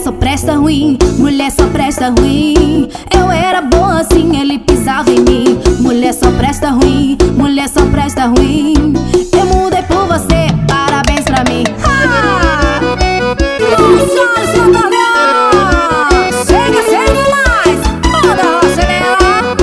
só presta ruim, mulher só presta ruim. Eu era boa assim, ele pisava em mim. Mulher só presta ruim, mulher só presta ruim. Eu mudei por você, parabéns pra mim. Chega, chega mais, roda a rocha nela.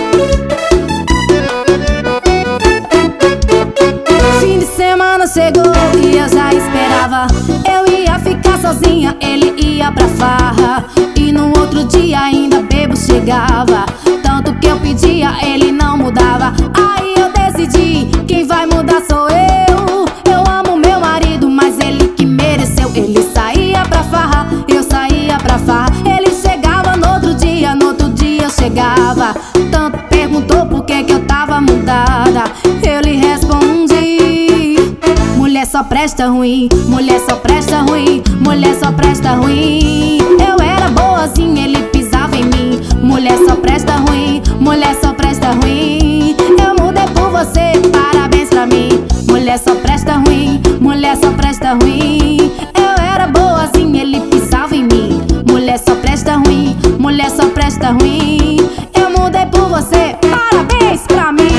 Fim de semana chegou e eu já esperava. Eu ia ficar sozinha, ele ia pra farra. E no outro dia ainda bebo chegava. Tanto que eu pedia, ele não mudava. Aí eu decidi, quem vai mudar sou eu. Eu amo meu marido, mas ele que mereceu. Ele saía pra farra, eu saía pra farra. Ele chegava no outro dia eu chegava. Tanto perguntou por que eu tava mudada. Eu lhe respondi: mulher só presta ruim, mulher só presta ruim, mulher só presta ruim. Eu era boazinha, ele pisava em mim. Mulher só presta ruim, mulher só presta ruim. Eu mudei por você, parabéns pra mim. Mulher só presta ruim, mulher só presta ruim. Eu era boazinha, ele pisava em mim. Mulher só presta ruim, mulher só presta ruim. Eu mudei por você, parabéns pra mim.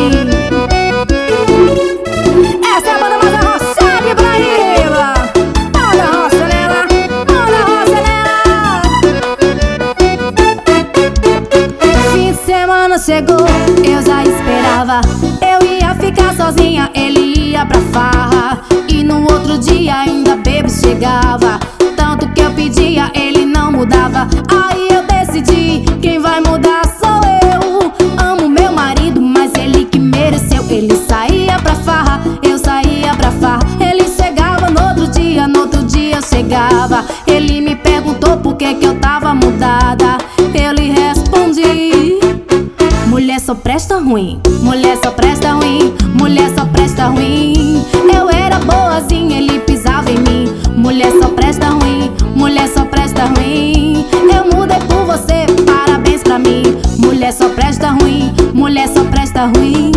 Essa é a banda mais arrochada e Paraíba. Manda a rocha nela, manda a rocha nela. Fim de semana chegou, eu já esperava. Eu ia ficar sozinha, ele ia pra farra. E no outro dia ainda bebo chegava. Tanto que eu pedia, ele não mudava. Aí eu decidi, quem vai mudar sou eu. Amo meu marido, mas ele que mereceu. Ele saía pra farra, eu saía pra farra. Ele chegava no outro dia eu chegava. Ele me perguntou por que eu tava mudada. Eu lhe respondi: mulher só presta ruim, mulher só presta ruim, mulher só presta ruim. Eu era boazinha, ele pisava em mim. Mulher só presta ruim, mulher só presta ruim. Eu mudei por você, parabéns pra mim. Mulher só presta ruim, mulher só presta ruim.